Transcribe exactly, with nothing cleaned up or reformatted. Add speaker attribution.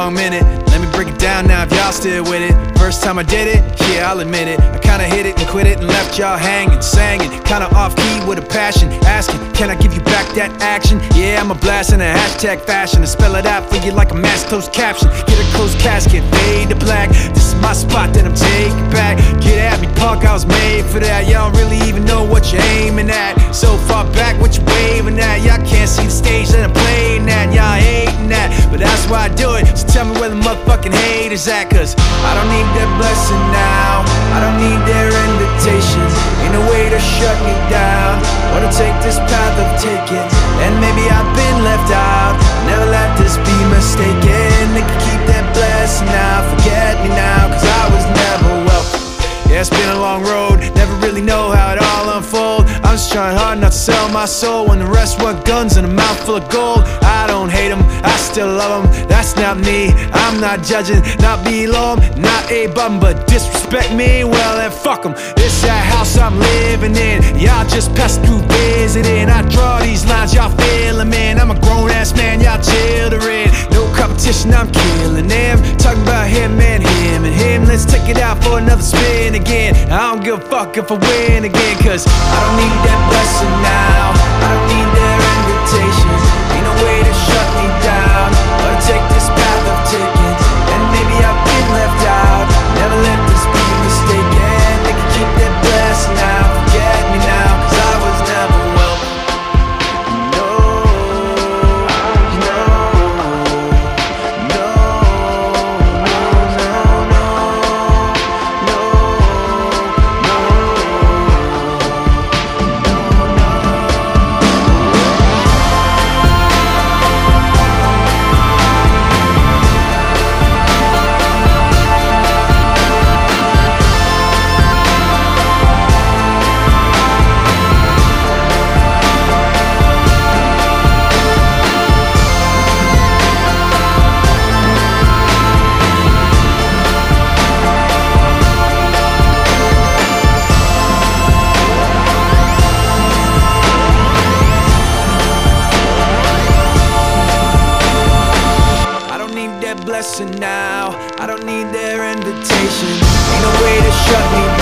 Speaker 1: a minute. Let me break it down now if y'all still with it. First time I did it, yeah, I'll admit it. I kinda hit it and quit it and left y'all hanging. Sang it, kinda off key with a passion. Asking, can I give you back that action? Yeah, I'm a blast in a hashtag fashion. To spell it out for you like a mass closed caption. Get a closed casket, fade to black. This is my spot that I'm taking back. Get at me, punk, I was made for that. Y'all don't really even know what you're aiming at. So far back, what you waving at? Y'all can't see the stage that I'm playing at. Y'all hating that, but that's why I do it. So tell me where the motherfucking hate is at. Cause I don't need their blessing now, I don't need their invitation. Ain't no way to shut me down. Wanna take this path of taking, and maybe I've been left out. Never let this be mistaken. They can keep that blessing now, forget me now, cause I was never welcome. Yeah, it's been a long road, never really know how it all unfold. I'm just trying hard not to sell my soul when the rest want guns and a mouthful of gold. I don't hate them, I still love them, that's not me. I'm not judging, not below them, not a bum, but disrespect me, well then fuck them. This that house I'm living in, y'all just pass through visiting. I draw these lines, y'all feeling, man. I'm a grown ass man, y'all children. No competition, I'm killing them. Talking about him and him and him. Let's take it out for another spin again. I don't give a fuck if I win again, cause I don't need that blessing now, I don't need their invitation. Ain't no way to shut me down, or to take this path of taking, and maybe I've been left out. Never let this be mistaken. They can keep that blessing now, forget me now, cause I was never welcome. No, no, no, no, no, no, no. Blessing now, I don't need their invitation. Ain't no way to shut me down.